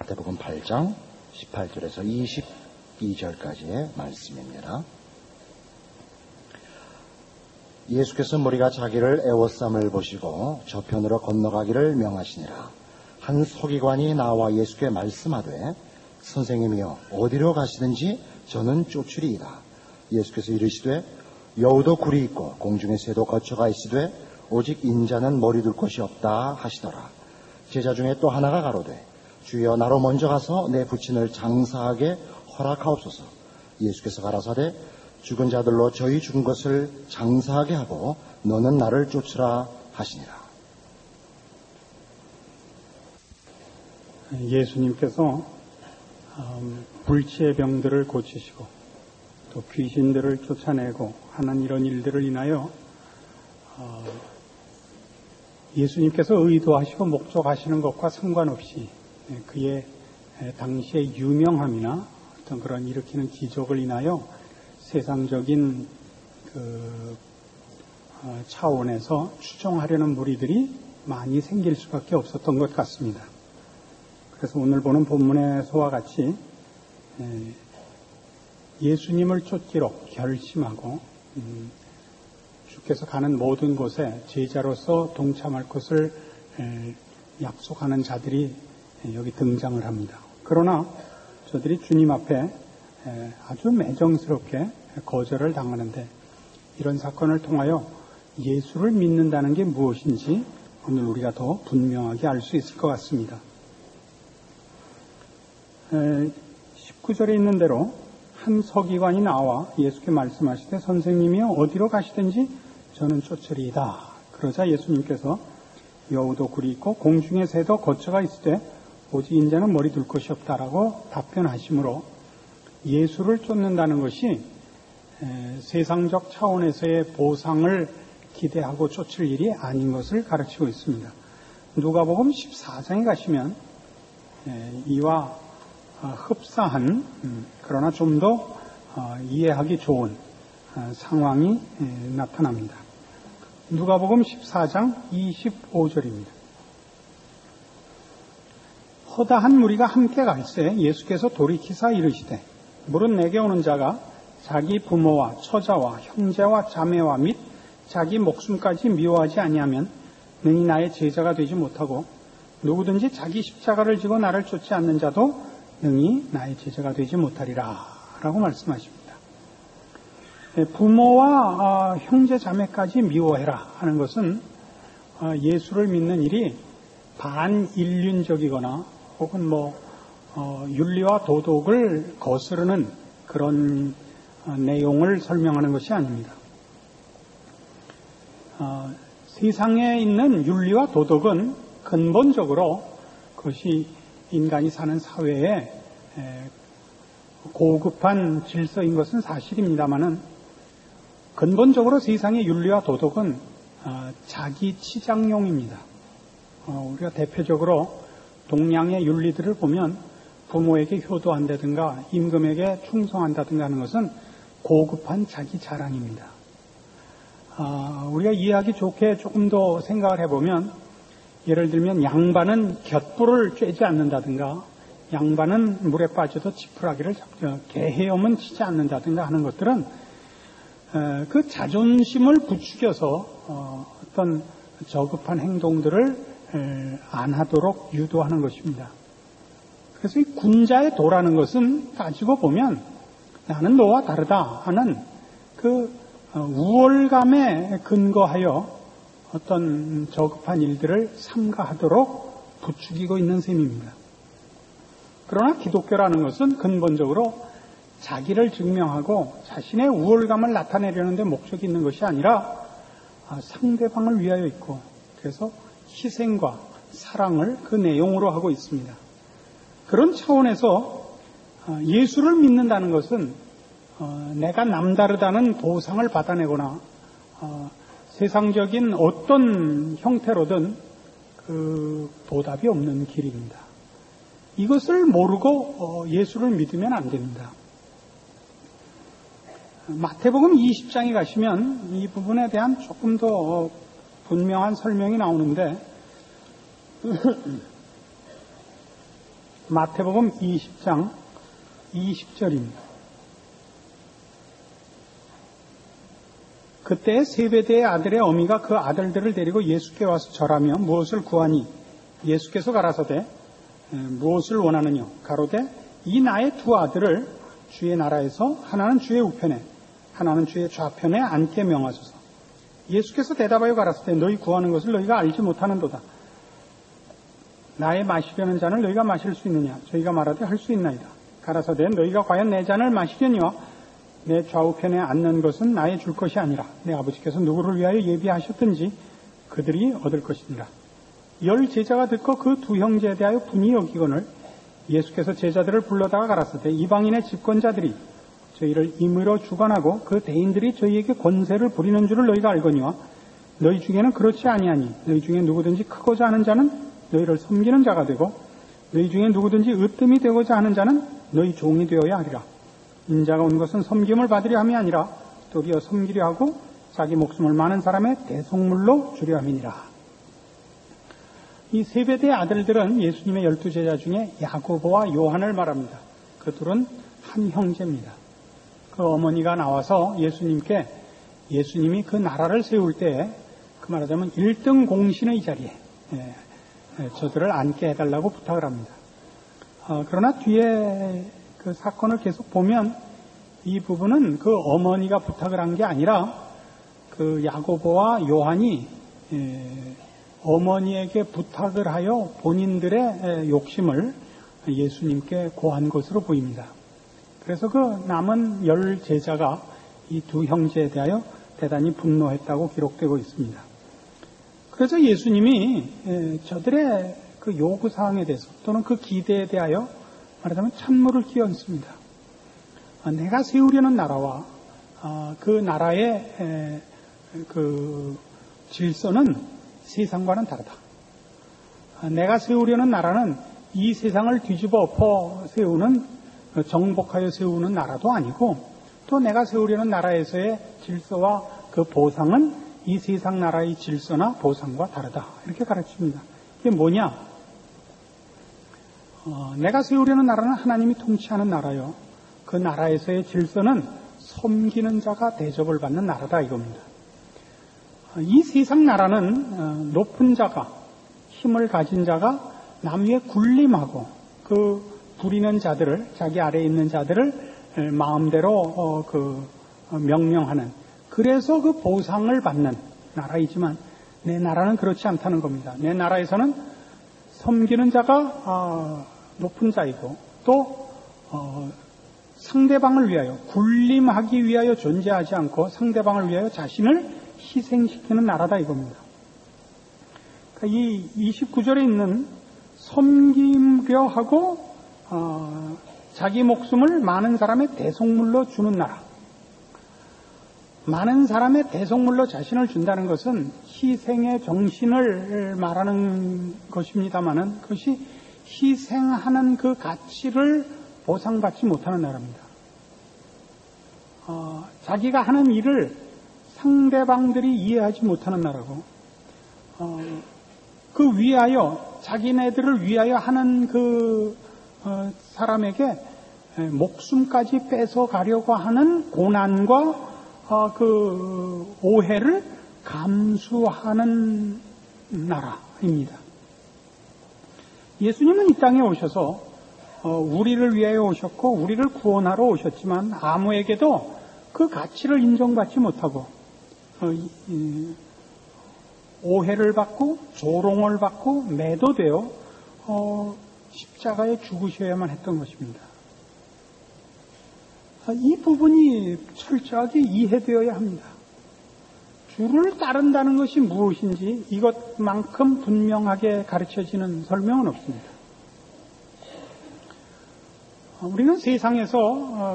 마태복음 8장 18절에서 22절까지의 말씀입니다. 예수께서 무리가 자기를 애워쌈을 보시고 저편으로 건너가기를 명하시니라. 한 서기관이 나와 예수께 말씀하되 선생님이여 어디로 가시든지 저는 쫓으리이다. 예수께서 이르시되 여우도 굴이 있고 공중의 새도 거처가 있으되 오직 인자는 머리 둘 곳이 없다 하시더라. 제자 중에 또 하나가 가로되 주여 나로 먼저 가서 내 부친을 장사하게 허락하옵소서. 예수께서 가라사대 죽은 자들로 저희 죽은 것을 장사하게 하고 너는 나를 쫓으라 하시니라. 예수님께서 불치의 병들을 고치시고 또 귀신들을 쫓아내고 하는 이런 일들을 인하여 예수님께서 의도하시고 목적하시는 것과 상관없이 그의 당시의 유명함이나 어떤 그런 일으키는 기적을 인하여 세상적인 차원에서 추종하려는 무리들이 많이 생길 수밖에 없었던 것 같습니다. 그래서 오늘 보는 본문에서와 같이 예수님을 쫓기로 결심하고 주께서 가는 모든 곳에 제자로서 동참할 것을 약속하는 자들이 여기 등장을 합니다. 그러나 저들이 주님 앞에 아주 매정스럽게 거절을 당하는데 이런 사건을 통하여 예수를 믿는다는 게 무엇인지 오늘 우리가 더 분명하게 알 수 있을 것 같습니다. 19절에 있는 대로 한 서기관이 나와 예수께 말씀하시되 선생님이여 어디로 가시든지 저는 쫓으리이다. 그러자 예수님께서 여우도 굴이 있고 공중의 새도 거처가 있으되 오직 인자는 머리 둘 곳이 없다라고 답변하시므로 예수를 쫓는다는 것이 세상적 차원에서의 보상을 기대하고 쫓을 일이 아닌 것을 가르치고 있습니다. 누가복음 14장에 가시면 이와 흡사한 그러나 좀 더 이해하기 좋은 상황이 나타납니다. 누가복음 14장 25절입니다. 허다한 무리가 함께 갈새 예수께서 돌이키사 이르시되 물은 내게 오는 자가 자기 부모와 처자와 형제와 자매와 및 자기 목숨까지 미워하지 아니하면 능히 나의 제자가 되지 못하고 누구든지 자기 십자가를 지고 나를 쫓지 않는 자도 능히 나의 제자가 되지 못하리라 라고 말씀하십니다. 부모와 형제 자매까지 미워해라 하는 것은 예수를 믿는 일이 반인륜적이거나 혹은 윤리와 도덕을 거스르는 그런 내용을 설명하는 것이 아닙니다. 세상에 있는 윤리와 도덕은 근본적으로 그것이 인간이 사는 사회에 고급한 질서인 것은 사실입니다마는 근본적으로 세상의 윤리와 도덕은 자기 치장용입니다. 우리가 대표적으로 동양의 윤리들을 보면 부모에게 효도한다든가 임금에게 충성한다든가 하는 것은 고급한 자기 자랑입니다. 우리가 이해하기 좋게 조금 더 생각을 해보면 예를 들면 양반은 곁불을 쬐지 않는다든가 양반은 물에 빠져도 지푸라기를 개헤엄은 치지 않는다든가 하는 것들은 그 자존심을 부추겨서 어떤 저급한 행동들을 안 하도록 유도하는 것입니다. 그래서 이 군자의 도라는 것은 따지고 보면 나는 너와 다르다 하는 그 우월감에 근거하여 어떤 저급한 일들을 삼가하도록 부추기고 있는 셈입니다. 그러나 기독교라는 것은 근본적으로 자기를 증명하고 자신의 우월감을 나타내려는 데 목적이 있는 것이 아니라 상대방을 위하여 있고 그래서 희생과 사랑을 그 내용으로 하고 있습니다. 그런 차원에서 예수를 믿는다는 것은 내가 남다르다는 보상을 받아내거나 세상적인 어떤 형태로든 그 보답이 없는 길입니다. 이것을 모르고 예수를 믿으면 안 됩니다. 마태복음 20장에 가시면 이 부분에 대한 조금 더 분명한 설명이 나오는데 마태복음 20장 20절입니다. 그때 세베대의 아들의 어미가 그 아들들을 데리고 예수께 와서 절하며 무엇을 구하니? 예수께서 가라사대 무엇을 원하느냐? 가로되 이 나의 두 아들을 주의 나라에서 하나는 주의 우편에 하나는 주의 좌편에 앉게 명하소서. 예수께서 대답하여 가라사대 너희 구하는 것을 너희가 알지 못하는도다. 나의 마시려는 잔을 너희가 마실 수 있느냐? 저희가 말하되 할 수 있나이다. 가라사대 너희가 과연 내 잔을 마시려니와 내 좌우편에 앉는 것은 나의 줄 것이 아니라 내 아버지께서 누구를 위하여 예비하셨든지 그들이 얻을 것이니라. 10 제자가 듣고 그 두 형제에 대하여 분이 여기거늘 예수께서 제자들을 불러다가 가라사대 이방인의 집권자들이 저희를 임의로 주관하고 그 대인들이 저희에게 권세를 부리는 줄을 너희가 알거니와 너희 중에는 그렇지 아니하니 너희 중에 누구든지 크고자 하는 자는 너희를 섬기는 자가 되고 너희 중에 누구든지 으뜸이 되고자 하는 자는 너희 종이 되어야 하리라. 인자가 온 것은 섬김을 받으려 함이 아니라 도리어 섬기려 하고 자기 목숨을 많은 사람의 대속물로 주려 함이니라. 이 세베대의 아들들은 예수님의 12제자 중에 야고보와 요한을 말합니다. 그 둘은 한 형제입니다. 그 어머니가 나와서 예수님이 그 나라를 세울 때 그 말하자면 1등 공신의 자리에 저들을 앉게 해달라고 부탁을 합니다. 그러나 뒤에 그 사건을 계속 보면 이 부분은 그 어머니가 부탁을 한 게 아니라 그 야고보와 요한이 어머니에게 부탁을 하여 본인들의 욕심을 예수님께 고한 것으로 보입니다. 그래서 그 남은 10 제자가 이 두 형제에 대하여 대단히 분노했다고 기록되고 있습니다. 그래서 예수님이 저들의 그 요구사항에 대해서 또는 그 기대에 대하여 말하자면 찬물을 끼얹습니다. 내가 세우려는 나라와 그 나라의 그 질서는 세상과는 다르다. 내가 세우려는 나라는 이 세상을 뒤집어 엎어 세우는 정복하여 세우는 나라도 아니고 또 내가 세우려는 나라에서의 질서와 그 보상은 이 세상 나라의 질서나 보상과 다르다. 이렇게 가르칩니다. 이게 뭐냐? 내가 세우려는 나라는 하나님이 통치하는 나라요. 그 나라에서의 질서는 섬기는 자가 대접을 받는 나라다 이겁니다. 이 세상 나라는 높은 자가, 힘을 가진 자가 남 위에 군림하고 그 부리는 자들을, 자기 아래에 있는 자들을 마음대로 명령하는, 그래서 그 보상을 받는 나라이지만 내 나라는 그렇지 않다는 겁니다. 내 나라에서는 섬기는 자가 높은 자이고 또 상대방을 위하여 군림하기 위하여 존재하지 않고 상대방을 위하여 자신을 희생시키는 나라다 이겁니다. 그러니까 이 29절에 있는 섬기려 하고 자기 목숨을 많은 사람의 대속물로 주는 나라, 많은 사람의 대속물로 자신을 준다는 것은 희생의 정신을 말하는 것입니다마는 그것이 희생하는 그 가치를 보상받지 못하는 나라입니다. 자기가 하는 일을 상대방들이 이해하지 못하는 나라고, 그 위하여 자기네들을 위하여 하는 그 사람에게 목숨까지 뺏어가려고 하는 고난과 그 오해를 감수하는 나라입니다. 예수님은 이 땅에 오셔서 우리를 위하여 오셨고 우리를 구원하러 오셨지만 아무에게도 그 가치를 인정받지 못하고 오해를 받고 조롱을 받고 매도되어 십자가에 죽으셔야만 했던 것입니다. 이 부분이 철저하게 이해되어야 합니다. 주를 따른다는 것이 무엇인지 이것만큼 분명하게 가르쳐지는 설명은 없습니다. 우리는 세상에서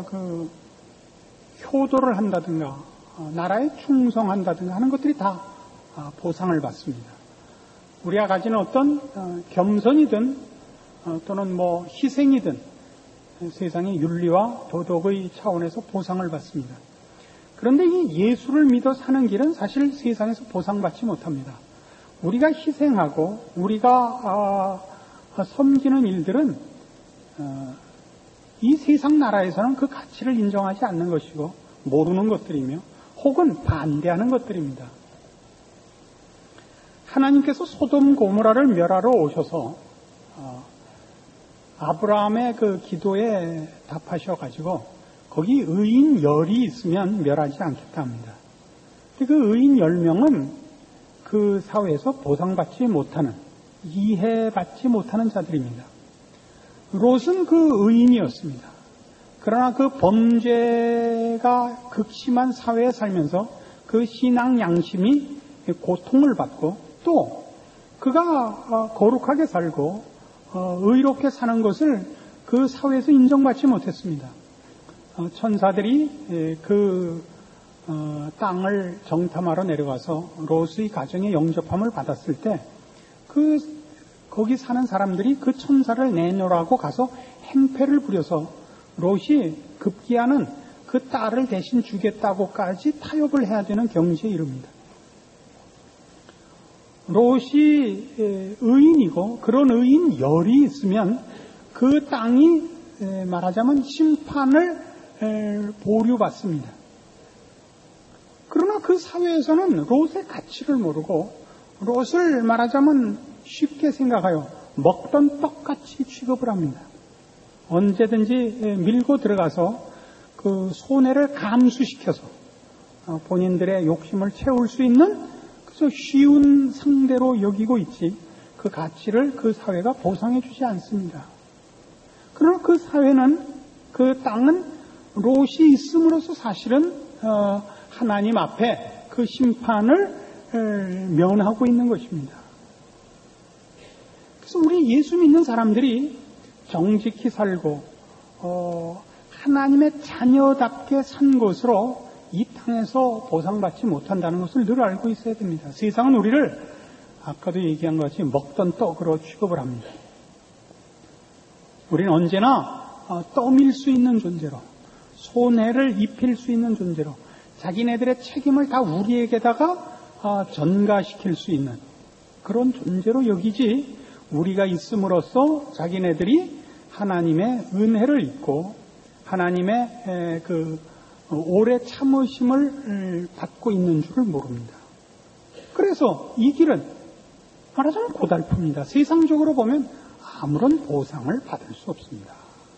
효도를 한다든가 나라에 충성한다든가 하는 것들이 다 보상을 받습니다. 우리가 가지는 어떤 겸손이든 또는 희생이든 세상의 윤리와 도덕의 차원에서 보상을 받습니다. 그런데 이 예수를 믿어 사는 길은 사실 세상에서 보상받지 못합니다. 우리가 희생하고 우리가 섬기는 일들은 이 세상 나라에서는 그 가치를 인정하지 않는 것이고 모르는 것들이며 혹은 반대하는 것들입니다. 하나님께서 소돔 고모라를 멸하러 오셔서 아브라함의 그 기도에 답하셔가지고 거기 의인 10이 있으면 멸하지 않겠다 합니다. 그 의인 10명은 그 사회에서 보상받지 못하는, 이해받지 못하는 자들입니다. 롯은 그 의인이었습니다. 그러나 그 범죄가 극심한 사회에 살면서 그 신앙 양심이 고통을 받고 또 그가 거룩하게 살고 의롭게 사는 것을 그 사회에서 인정받지 못했습니다. 천사들이 그 땅을 정탐하러 내려가서 롯의 가정에 영접함을 받았을 때 거기 사는 사람들이 그 천사를 내놓으라고 가서 행패를 부려서 롯이 급기야는 그 딸을 대신 주겠다고까지 타협을 해야 되는 경지에 이릅니다. 롯이 의인이고 그런 의인 10이 있으면 그 땅이 말하자면 심판을 보류받습니다. 그러나 그 사회에서는 롯의 가치를 모르고 롯을 말하자면 쉽게 생각하여 먹던 떡같이 취급을 합니다. 언제든지 밀고 들어가서 그 손해를 감수시켜서 본인들의 욕심을 채울 수 있는 그래서 쉬운 상대로 여기고 있지 그 가치를 그 사회가 보상해 주지 않습니다. 그러나 그 사회는 그 땅은 롯이 있음으로써 사실은 하나님 앞에 그 심판을 면하고 있는 것입니다. 그래서 우리 예수 믿는 사람들이 정직히 살고 하나님의 자녀답게 산 것으로 이 땅에서 보상받지 못한다는 것을 늘 알고 있어야 됩니다. 세상은 우리를 아까도 얘기한 것 같이 먹던 떡으로 취급을 합니다. 우리는 언제나 떠밀 수 있는 존재로 손해를 입힐 수 있는 존재로 자기네들의 책임을 다 우리에게다가 전가시킬 수 있는 그런 존재로 여기지 우리가 있음으로써 자기네들이 하나님의 은혜를 입고 하나님의 그 오래 참으심을 받고 있는 줄을 모릅니다. 그래서 이 길은 말하자면 고달픕니다. 세상적으로 보면 아무런 보상을 받을 수 없습니다.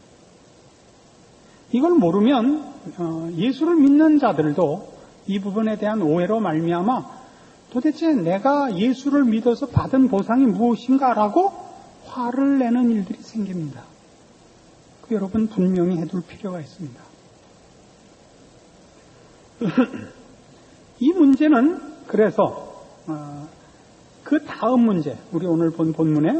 이걸 모르면 예수를 믿는 자들도 이 부분에 대한 오해로 말미암아 도대체 내가 예수를 믿어서 받은 보상이 무엇인가라고 화를 내는 일들이 생깁니다. 그 여러분 분명히 해둘 필요가 있습니다. 이 문제는 그래서 그 다음 문제, 우리 오늘 본 본문에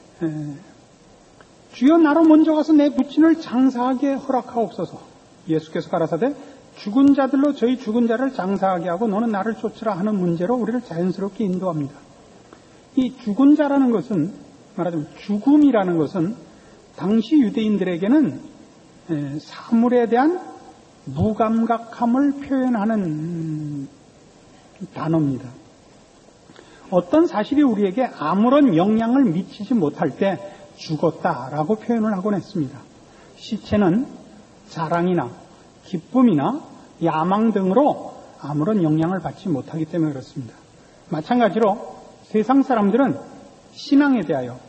주여 나로 먼저 가서 내 부친을 장사하게 허락하옵소서. 예수께서 가라사대 죽은 자들로 저희 죽은 자를 장사하게 하고 너는 나를 쫓으라 하는 문제로 우리를 자연스럽게 인도합니다. 이 죽은 자라는 것은 말하자면 죽음이라는 것은 당시 유대인들에게는 사물에 대한 무감각함을 표현하는 단어입니다. 어떤 사실이 우리에게 아무런 영향을 미치지 못할 때 죽었다라고 표현을 하곤 했습니다. 시체는 자랑이나 기쁨이나 야망 등으로 아무런 영향을 받지 못하기 때문에 그렇습니다. 마찬가지로 세상 사람들은 신앙에 대하여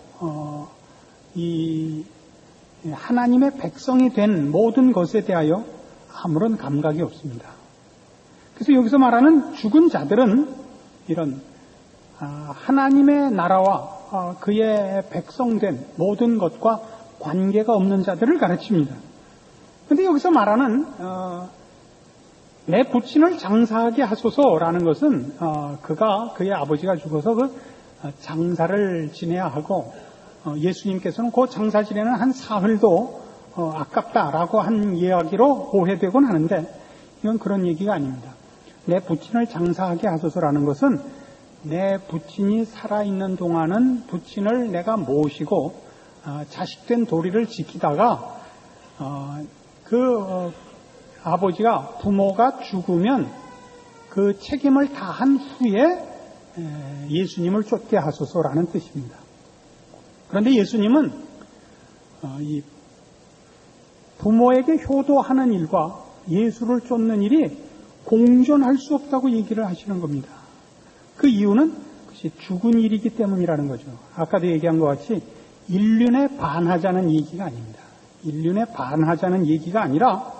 이 하나님의 백성이 된 모든 것에 대하여 아무런 감각이 없습니다. 그래서 여기서 말하는 죽은 자들은 이런 하나님의 나라와 그의 백성된 모든 것과 관계가 없는 자들을 가르칩니다. 그런데 여기서 말하는 내 부친을 장사하게 하소서라는 것은 그의 아버지가 죽어서 그 장사를 지내야 하고 예수님께서는 그 장사 지내는 한 사흘도 아깝다라고 한 이야기로 오해되곤 하는데 이건 그런 얘기가 아닙니다. 내 부친을 장사하게 하소서라는 것은 내 부친이 살아있는 동안은 부친을 내가 모시고 자식된 도리를 지키다가 아버지가 부모가 죽으면 그 책임을 다한 후에 예수님을 쫓게 하소서라는 뜻입니다. 그런데 예수님은 이 부모에게 효도하는 일과 예수를 쫓는 일이 공존할 수 없다고 얘기를 하시는 겁니다. 그 이유는 그것이 죽은 일이기 때문이라는 거죠. 아까도 얘기한 것 같이 인륜에 반하자는 얘기가 아닙니다. 인륜에 반하자는 얘기가 아니라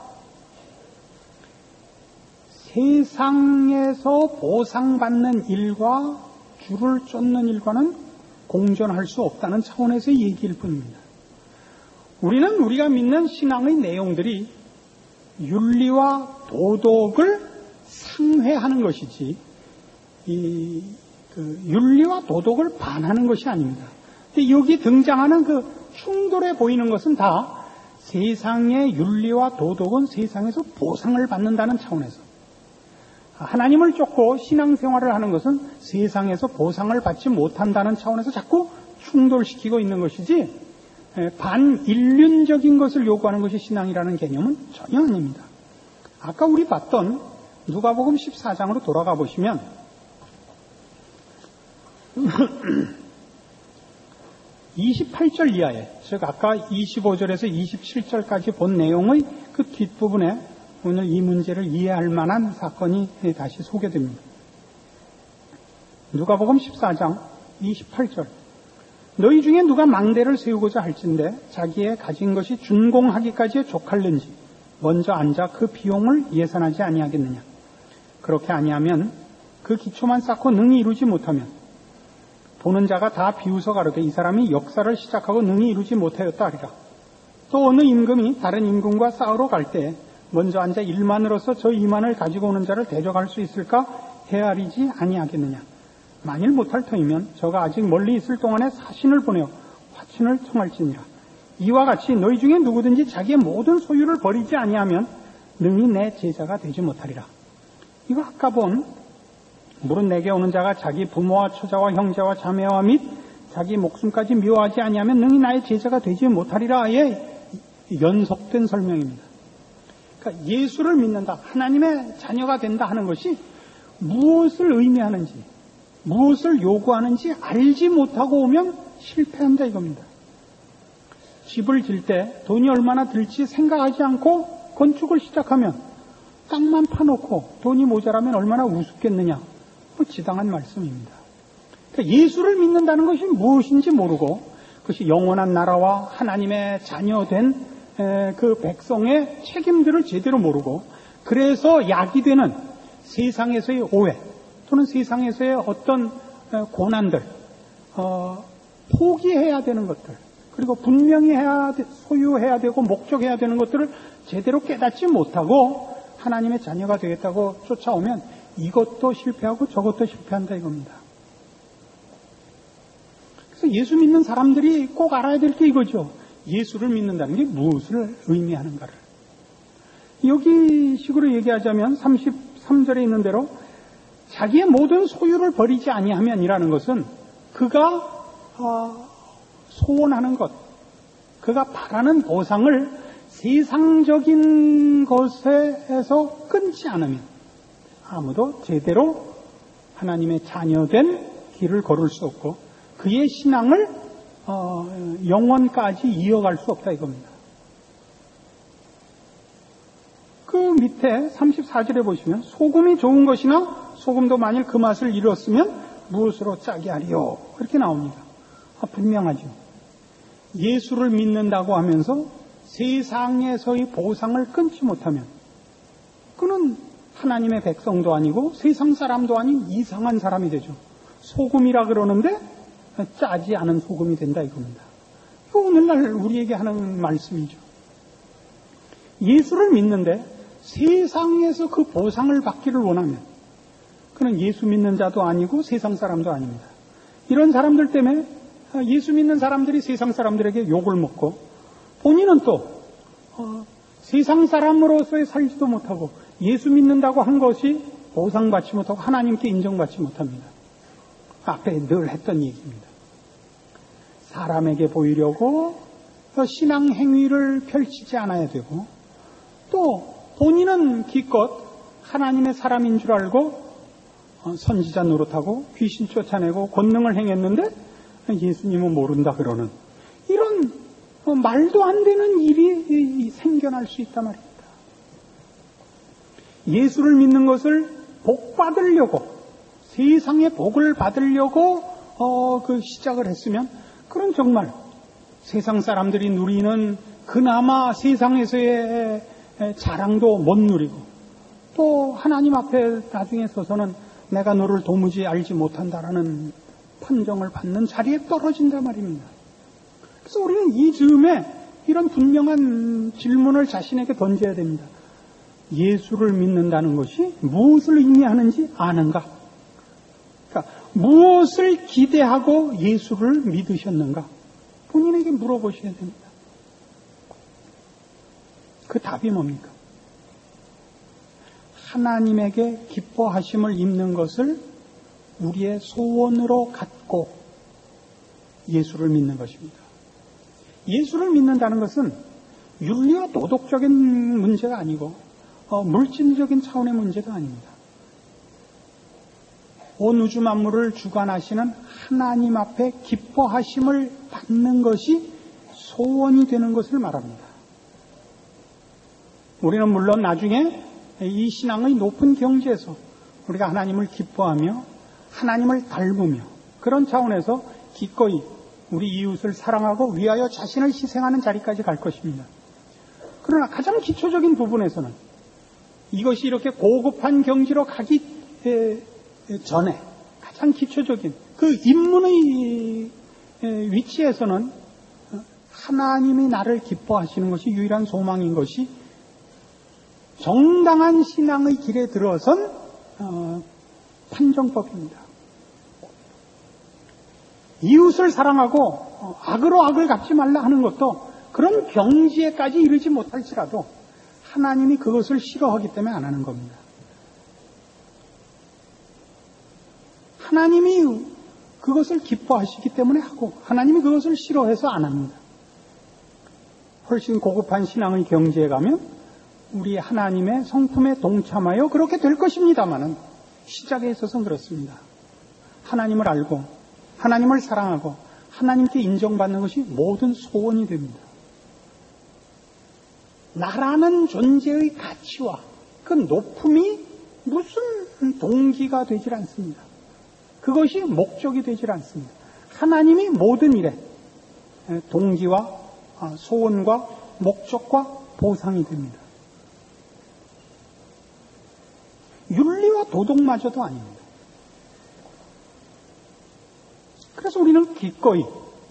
세상에서 보상받는 일과 주를 쫓는 일과는 공존할 수 없다는 차원에서의 얘기일 뿐입니다. 우리는 우리가 믿는 신앙의 내용들이 윤리와 도덕을 상회하는 것이지 윤리와 도덕을 반하는 것이 아닙니다. 근데 여기 등장하는 그 충돌해 보이는 것은 다 세상의 윤리와 도덕은 세상에서 보상을 받는다는 차원에서, 하나님을 쫓고 신앙생활을 하는 것은 세상에서 보상을 받지 못한다는 차원에서 자꾸 충돌시키고 있는 것이지 반인륜적인 것을 요구하는 것이 신앙이라는 개념은 전혀 아닙니다. 아까 우리 봤던 누가복음 14장으로 돌아가 보시면 28절 이하에, 즉 아까 25절에서 27절까지 본 내용의 그 뒷부분에 오늘 이 문제를 이해할 만한 사건이 다시 소개됩니다. 누가복음 14장 28절. 너희 중에 누가 망대를 세우고자 할진대 자기의 가진 것이 준공하기까지에 족할는지 먼저 앉아 그 비용을 예산하지 아니하겠느냐. 그렇게 아니하면 그 기초만 쌓고 능히 이루지 못하면 보는 자가 다 비웃어 가로되 이 사람이 역사를 시작하고 능히 이루지 못하였다 하리라. 또 어느 임금이 다른 임금과 싸우러 갈 때 먼저 앉아 1만으로서 저 2만을 가지고 오는 자를 대적할 수 있을까 헤아리지 아니하겠느냐. 만일 못할 터이면 저가 아직 멀리 있을 동안에 사신을 보내어 화친을 청할지니라. 이와 같이 너희 중에 누구든지 자기의 모든 소유를 버리지 아니하면 능히 내 제자가 되지 못하리라. 이거 아까 본 무릇 내게 오는 자가 자기 부모와 처자와 형제와 자매와 및 자기 목숨까지 미워하지 아니하면 능히 나의 제자가 되지 못하리라의 연속된 설명입니다. 그러니까 예수를 믿는다, 하나님의 자녀가 된다 하는 것이 무엇을 의미하는지, 무엇을 요구하는지 알지 못하고 오면 실패한다 이겁니다. 집을 질 때 돈이 얼마나 들지 생각하지 않고 건축을 시작하면 땅만 파놓고 돈이 모자라면 얼마나 우습겠느냐. 지당한 말씀입니다. 그러니까 예수를 믿는다는 것이 무엇인지 모르고 그것이 영원한 나라와 하나님의 자녀된 그 백성의 책임들을 제대로 모르고 그래서 약이 되는 세상에서의 오해 또는 세상에서의 어떤 고난들, 포기해야 되는 것들, 그리고 분명히 소유해야 되고 목적해야 되는 것들을 제대로 깨닫지 못하고 하나님의 자녀가 되겠다고 쫓아오면 이것도 실패하고 저것도 실패한다 이겁니다. 그래서 예수 믿는 사람들이 꼭 알아야 될 게 이거죠. 예수를 믿는다는 게 무엇을 의미하는가를. 여기 식으로 얘기하자면 33절에 있는 대로 자기의 모든 소유를 버리지 아니하면이라는 것은 그가 소원하는 것, 그가 바라는 보상을 세상적인 것에서 끊지 않으면 아무도 제대로 하나님의 자녀된 길을 걸을 수 없고 그의 신앙을 영원까지 이어갈 수 없다 이겁니다. 그 밑에 34절에 보시면 소금이 좋은 것이나 소금도 만일 그 맛을 잃었으면 무엇으로 짜게 하리요 그렇게 나옵니다. 분명하죠. 예수를 믿는다고 하면서 세상에서의 보상을 끊지 못하면 그는 하나님의 백성도 아니고 세상 사람도 아닌 이상한 사람이 되죠. 소금이라 그러는데 짜지 않은 소금이 된다 이겁니다. 이거 오늘날 우리에게 하는 말씀이죠. 예수를 믿는데 세상에서 그 보상을 받기를 원하면 그는 예수 믿는 자도 아니고 세상 사람도 아닙니다. 이런 사람들 때문에 예수 믿는 사람들이 세상 사람들에게 욕을 먹고 본인은 또 세상 사람으로서의 살지도 못하고 예수 믿는다고 한 것이 보상받지 못하고 하나님께 인정받지 못합니다. 앞에 늘 했던 얘기입니다. 사람에게 보이려고 신앙 행위를 펼치지 않아야 되고 또 본인은 기껏 하나님의 사람인 줄 알고 선지자 노릇하고 귀신 쫓아내고 권능을 행했는데 예수님은 모른다 그러는 이런 말도 안 되는 일이 생겨날 수 있단 말입니다. 예수를 믿는 것을 복 받으려고, 세상의 복을 받으려고 시작을 했으면, 그건 정말 세상 사람들이 누리는 그나마 세상에서의 자랑도 못 누리고, 또 하나님 앞에 나중에 서서는 내가 너를 도무지 알지 못한다라는 판정을 받는 자리에 떨어진단 말입니다. 그래서 우리는 이 즈음에 이런 분명한 질문을 자신에게 던져야 됩니다. 예수를 믿는다는 것이 무엇을 의미하는지 아는가? 그러니까 무엇을 기대하고 예수를 믿으셨는가? 본인에게 물어보셔야 됩니다. 그 답이 뭡니까? 하나님에게 기뻐하심을 입는 것을 우리의 소원으로 갖고 예수를 믿는 것입니다. 예수를 믿는다는 것은 윤리와 도덕적인 문제가 아니고 물질적인 차원의 문제가 아닙니다. 온 우주 만물을 주관하시는 하나님 앞에 기뻐하심을 받는 것이 소원이 되는 것을 말합니다. 우리는 물론 나중에 이 신앙의 높은 경지에서 우리가 하나님을 기뻐하며 하나님을 닮으며 그런 차원에서 기꺼이 우리 이웃을 사랑하고 위하여 자신을 희생하는 자리까지 갈 것입니다. 그러나 가장 기초적인 부분에서는 이것이 이렇게 고급한 경지로 가기 전에 가장 기초적인 그 입문의 위치에서는 하나님이 나를 기뻐하시는 것이 유일한 소망인 것이 정당한 신앙의 길에 들어선 판정법입니다. 이웃을 사랑하고 악으로 악을 갚지 말라 하는 것도 그런 경지에까지 이르지 못할지라도 하나님이 그것을 싫어하기 때문에 안 하는 겁니다. 하나님이 그것을 기뻐하시기 때문에 하고 하나님이 그것을 싫어해서 안 합니다. 훨씬 고급한 신앙의 경지에 가면 우리 하나님의 성품에 동참하여 그렇게 될 것입니다마는 시작에 있어서는 그렇습니다. 하나님을 알고 하나님을 사랑하고 하나님께 인정받는 것이 모든 소원이 됩니다. 나라는 존재의 가치와 그 높음이 무슨 동기가 되질 않습니다. 그것이 목적이 되질 않습니다. 하나님이 모든 일에 동기와 소원과 목적과 보상이 됩니다. 윤리와 도덕마저도 아닙니다. 그래서 우리는 기꺼이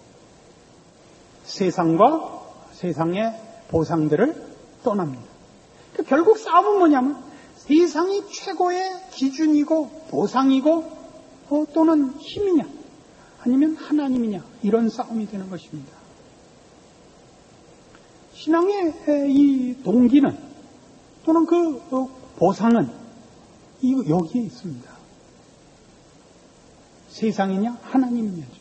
세상과 세상의 보상들을 떠납니다. 결국 싸움은 뭐냐면 세상이 최고의 기준이고 보상이고 또는 힘이냐 아니면 하나님이냐 이런 싸움이 되는 것입니다. 신앙의 이 동기는 또는 그 보상은 여기에 있습니다. 세상이냐 하나님이냐죠.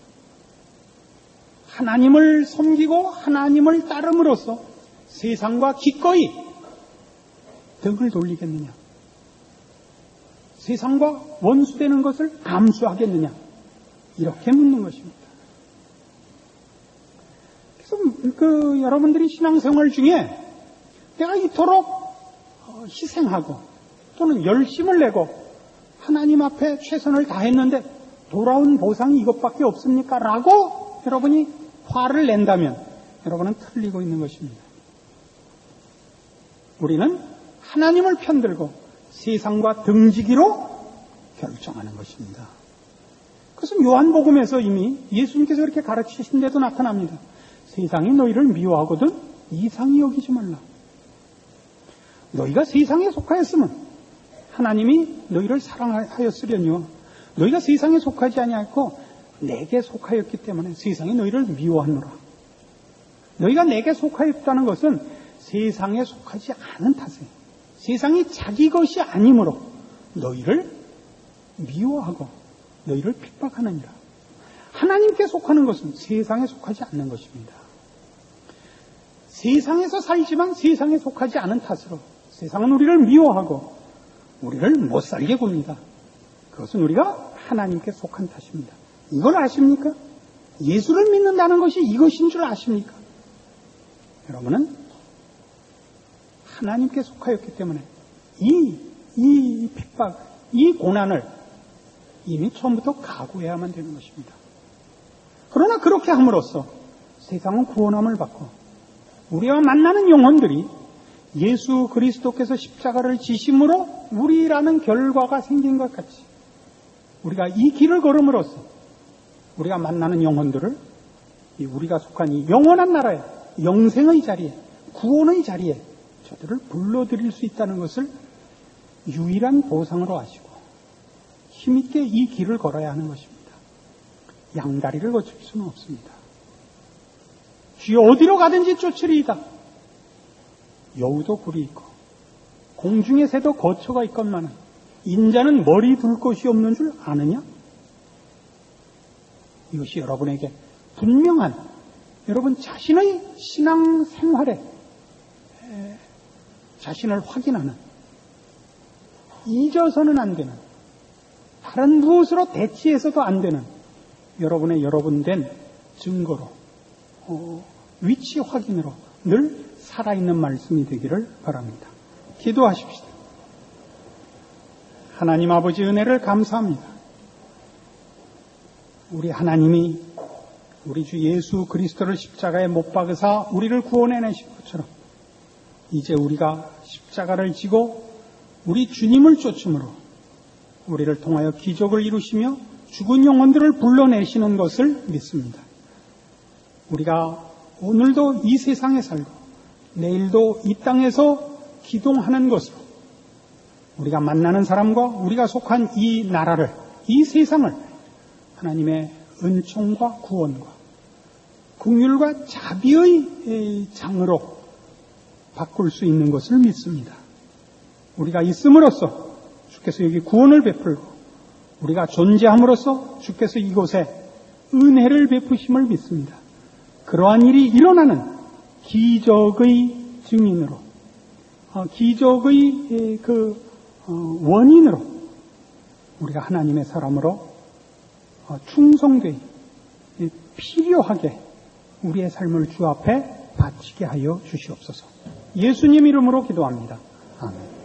하나님을 섬기고 하나님을 따름으로써 세상과 기꺼이 등을 돌리겠느냐, 세상과 원수되는 것을 감수하겠느냐 이렇게 묻는 것입니다. 그래서 여러분들이 신앙생활 중에 내가 이토록 희생하고 또는 열심을 내고 하나님 앞에 최선을 다했는데 돌아온 보상이 이것밖에 없습니까? 라고 여러분이 화를 낸다면 여러분은 틀리고 있는 것입니다. 우리는 하나님을 편들고 세상과 등지기로 결정하는 것입니다. 그것은 요한복음에서 이미 예수님께서 이렇게 가르치신 데도 나타납니다. 세상이 너희를 미워하거든 이상히 여기지 말라. 너희가 세상에 속하였으면 하나님이 너희를 사랑하였으려니와 너희가 세상에 속하지 아니하였고 내게 속하였기 때문에 세상이 너희를 미워하노라. 너희가 내게 속하였다는 것은 세상에 속하지 않은 탓에 세상이 자기 것이 아니므로 너희를 미워하고 너희를 핍박하느니라. 하나님께 속하는 것은 세상에 속하지 않는 것입니다. 세상에서 살지만 세상에 속하지 않은 탓으로 세상은 우리를 미워하고 우리를 못 살게 굽니다. 그것은 우리가 하나님께 속한 탓입니다. 이걸 아십니까? 예수를 믿는다는 것이 이것인 줄 아십니까? 여러분은 하나님께 속하였기 때문에 이 핍박, 이 고난을 이미 처음부터 각오해야만 되는 것입니다. 그러나 그렇게 함으로써 세상은 구원함을 받고 우리와 만나는 영혼들이 예수 그리스도께서 십자가를 지심으로 우리라는 결과가 생긴 것 같이 우리가 이 길을 걸음으로써 우리가 만나는 영혼들을 우리가 속한 이 영원한 나라에, 영생의 자리에, 구원의 자리에 저들을 불러들일 수 있다는 것을 유일한 보상으로 하시고 힘있게 이 길을 걸어야 하는 것입니다. 양다리를 거칠 수는 없습니다. 주여 어디로 가든지 쫓으리이다. 여우도 굴이 있고 공중의 새도 거처가 있건만은 인자는 머리 둘 곳이 없는 줄 아느냐? 이것이 여러분에게 분명한 여러분 자신의 신앙 생활에 자신을 확인하는 잊어서는 안 되는 다른 무엇으로 대치해서도 안 되는 여러분의 여러분된 증거로 위치 확인으로 늘 살아있는 말씀이 되기를 바랍니다. 기도하십시다. 하나님 아버지 은혜를 감사합니다. 우리 하나님이 우리 주 예수 그리스도를 십자가에 못 박으사 우리를 구원해내신 것처럼 이제 우리가 십자가를 지고 우리 주님을 쫓음으로 우리를 통하여 기적을 이루시며 죽은 영혼들을 불러내시는 것을 믿습니다. 우리가 오늘도 이 세상에 살고 내일도 이 땅에서 기동하는 것으로 우리가 만나는 사람과 우리가 속한 이 나라를, 이 세상을 하나님의 은총과 구원과 긍휼과 자비의 장으로 바꿀 수 있는 것을 믿습니다. 우리가 있음으로써 주께서 여기 구원을 베풀고 우리가 존재함으로써 주께서 이곳에 은혜를 베푸심을 믿습니다. 그러한 일이 일어나는 기적의 증인으로, 기적의 원인으로 우리가 하나님의 사람으로 충성되이 필요하게 우리의 삶을 주 앞에 바치게 하여 주시옵소서. 예수님 이름으로 기도합니다. 아멘.